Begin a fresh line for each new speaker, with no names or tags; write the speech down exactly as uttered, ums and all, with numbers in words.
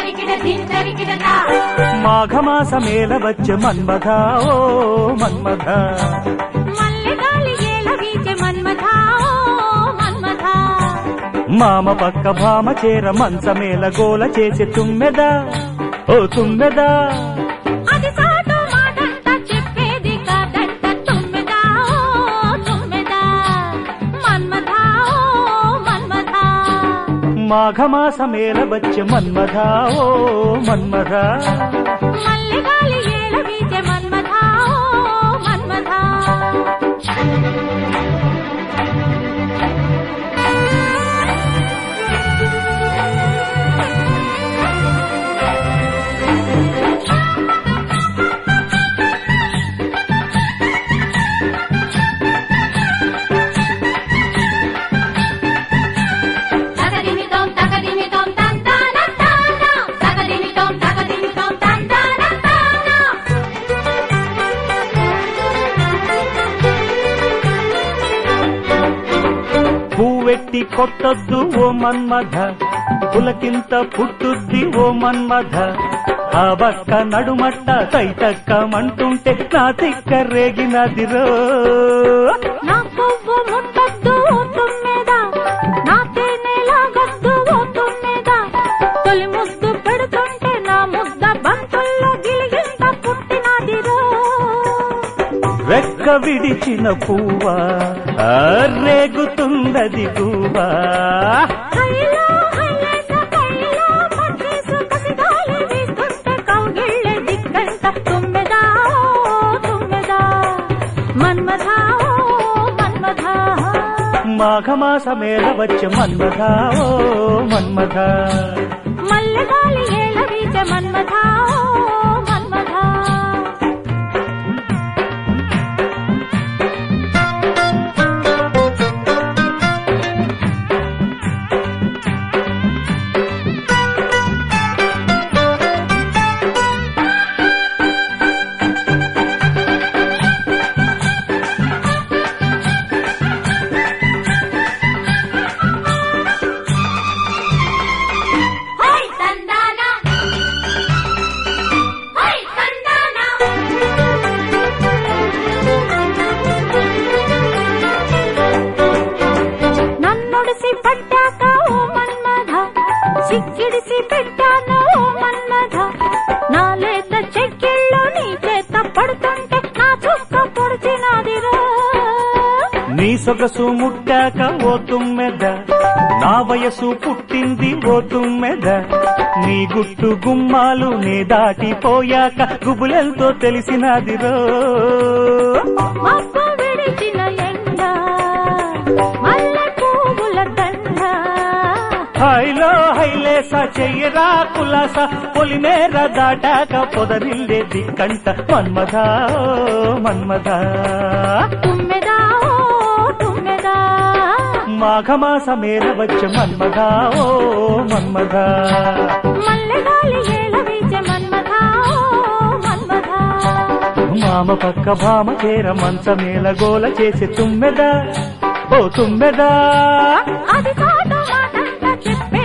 మాఘమాసమేల వచ్చే మన్మథ ఓ మన్మథ మామ పక్క భామ చేర మంచమేల గోల చేసి తుమ్మెదా ఓ తుమ్మెదా మాఘమాసమేల వచ్చే మన్మథ ఓ మన్మథ పువ్వెట్టి కొట్టొద్దు ఓ మన్మథ పులకింత పుట్టుద్ది ఓ మన్మథ ఆ బక్క నడుమట్ట తైతక్కమంటుంటే నా తిక్క రేగినదిరో
నా పువ్వు ముట్టొద్దు ఓ తుమ్మెద నా తేనెలాగొద్దు ఓ తుమ్మెద తొలి ముద్దు పెడుతుంటే నా ముద్ద బంతుల్లో గిలిగింత పుట్టినదిరో
రెక్క విడిచిన పువ్వా రేగుతుందది పువ్వా మాఘమాసమేల వచ్చే మన్మథ ఓ మన్మథ
మల్లెగాలి ఏల వీచే మన్మథ ఓ మన్మథ పట్టాక ఓ మన్మథ సిక్కిడిసి పెట్టాను ఓ మన్మథ నా లేత చెక్కిళ్ళు నీ చేత పడుతుంటే నా చుక్క పొడిచినదిరో
నీ సొగసు ముట్టాక ఓ తుమ్మెద నా వయసు పుట్టింది ఓ తుమ్మెద నీ గుట్టు గుమ్మాలు నే దాటిపోయాక గుబులెంతో తెలిసినదిరో
మబ్బు విడిచిన ఎండ మల్లె పువ్వుల దండ
హైలో హైలేస చెయ్యరా కులాస పొలిమేర దాటాక పొదరిల్లే దిక్కంట మన్మథ మన్మథ
తుమ్మెదా ఓ తుమ్మెదా
మాఘమాసమేల వచ్చే మన్మథ ఓ మన్మథ
మల్లెగాలి ఏల వీచే మన్మథ ఓ మన్మథ
మామ పక్క భామ చేర మంచమేల గోల చేసి తుమ్మెదా ఓ తుమ్మెదా
అది కాదు మాటంట చెప్పే